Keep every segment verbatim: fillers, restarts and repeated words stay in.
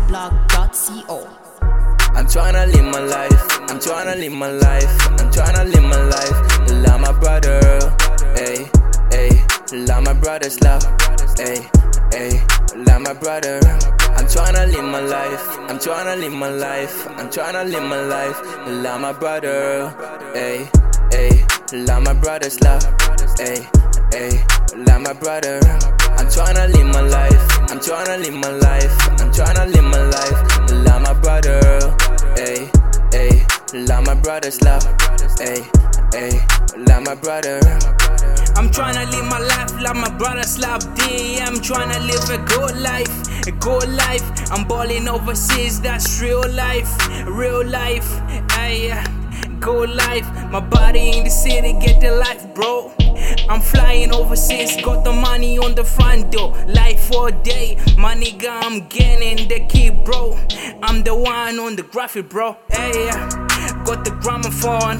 blog dot co. I'm tryna live my life, I'm tryna live my life, I'm tryna live my life, love my brother, ayy, ayy, love my brother's love, ayy, ayy, love my brother. I'm tryna live my life, I'm tryna live my life, I'm tryna live my life, love my brother, ayy, ayy, love my brother's love, ayy, ayy, love my brother. I'm tryna live my life, I'm tryna live my life, I'm tryna live my life, love my brother, ayy, ayy, love my brother's love, ayy, ayy, love my brother. I'm tryna live my life, love my brother's love, D. I'm tryna live a good life, a good life. I'm balling overseas, that's real life, real life, ayy, good life. My body in the city, get the life, bro. I'm flying overseas, got the money on the front door. Life for a day, my nigga, I'm getting the key, bro. I'm the one on the graphic, bro. Hey, got the gramophone.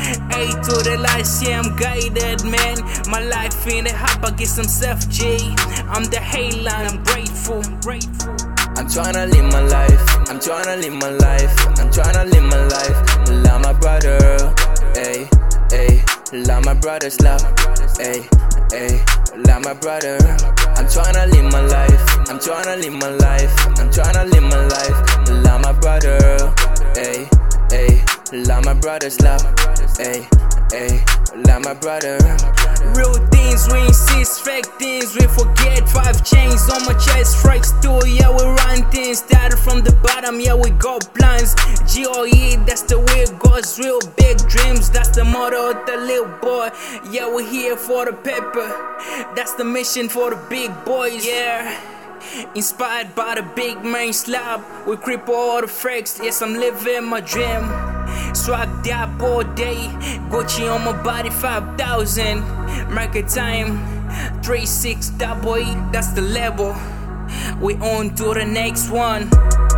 A to the lights, yeah, I'm guided, man. My life in the hop, I get some self G. I'm the Halo, I'm grateful, grateful. I'm tryna live my life, I'm tryna live my life, I'm tryna live my life, love my brother, ayy, ayy, love my brother's love, ayy, ayy, love my brother. I'm tryna live my life, I'm tryna live my life, I'm tryna live my life, love my brother, ayy, ayy, love my brother's love, ayy, ayy, love my brother. Real things we insist, fake things we forget. Five chains on my chest, strikes too, yeah, we run things. Started from the bottom, yeah, we got plans. G O E, that's the way it goes. Real big dreams, that's the motto of the little boy. Yeah, we're here for the paper, that's the mission for the big boys, yeah. Inspired by the big main slab, we creep all the fakes. Yes, I'm living my dream. Swag up all day, Gucci on my body, five thousand. Market time, three six double E, that's the level. We on to the next one.